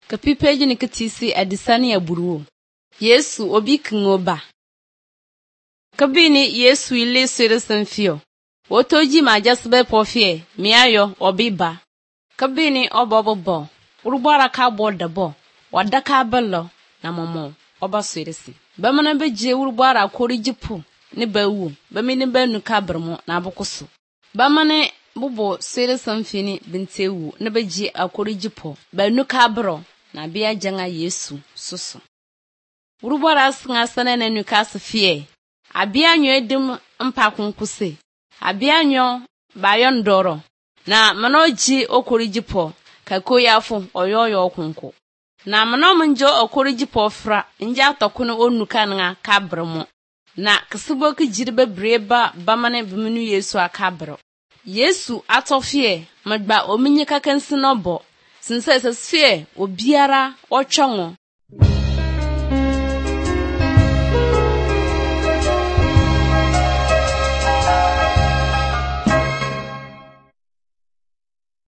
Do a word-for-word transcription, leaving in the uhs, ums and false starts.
Kapipeji ni kitisi adisani ya buruo. Yesu obi kingoba. Kabini Yesu ile sere sanfio. Wotoji majasbe pofie miayo obiba. Kabini obobobo. Urubara ka bodabo. Wadaka balo na momo. Oba seresi. Bamana beje urubara kori jipu. Ni bawu. Bamini benu kabramo na abokoso. Bamane bubo sere sanfini bintewu. Ni beje akori jipo. Benu kabro. Na bia janga Yesu susu. Urubara singa sana na nukasa fie. Abia nyo edim mpa kunkuse. Abia nyo bayon doro. Na manoji okori jipo. Kako yafu oyoyo kunku. Na mano munjo okori jipo fra. Nja tokuno onuka nga kabramo. Na kasibo ki jiribe breba bamane biminu Yesu akabro. Yesu atofie magba ominye kakensi nobo. Sinse sasfie obiara ochongo